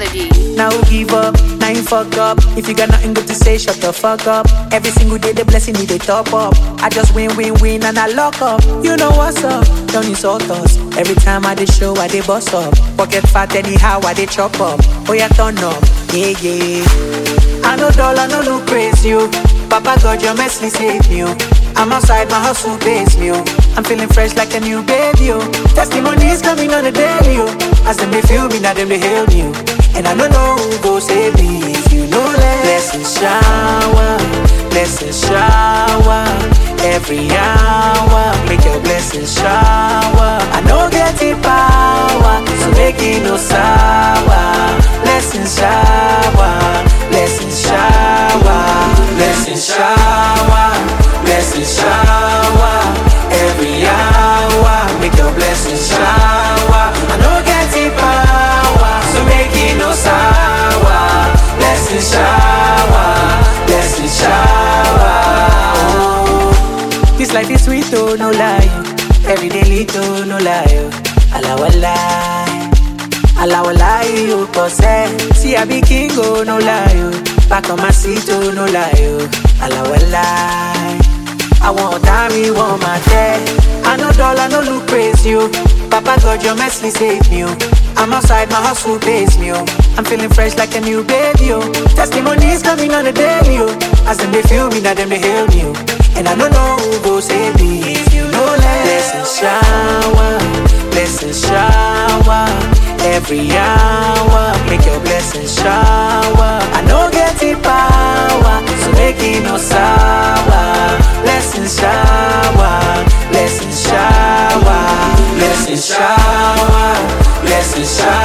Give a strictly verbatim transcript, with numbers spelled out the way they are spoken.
melody. Now give up, now you fuck up. If you got nothing good to say, shut the fuck up. Every single day the blessing me they top up. I just win, win, win and I lock up. You know what's up, don't insult us. Every time I dey show, I dey boss up. Pocket fat anyhow, I dey chop up. Oh yeah, turn up, yeah, yeah. I know dollar, no look crazy, you. Papa God, your mercy save me, you. I'm outside, my hustle pays me, oh. I'm feeling fresh like a new baby, oh. Testimonies coming on the daily, oh. As them they feel me, now them they hail me, oh. And I don't know who go save me if you know that. Blessings shower, blessings shower. Every hour, make your blessings shower. I know get the power, so make it no sour. Blessings shower, blessings shower, blessings shower. Blessings shower, every hour, make your blessings shower. I know get the power, so make it no sour. Blessings shower, blessings shower. Oh. This life is sweet, oh, no lie. Every day little, no lie. Allah wallah, Allah wallah, you possess. See I be king, oh, no lie. Back on my seat, oh, no lie. Allah wallah. I want time, you want my debt. I know dollar, no look crazy, you. Papa God, your mercy save me, oh. I'm outside, my hustle pays me, oh. I'm feeling fresh like a new baby, oh. Testimonies coming on the daily, oh. As them they feel me, now them they hail me, oh. And I don't know who go save me if you know that. Blessings shower, blessings shower. Every hour, make your blessings shower. I know get the power, so make it no sour. Blessings shower, blessings shower, blessings shower, blessings shower.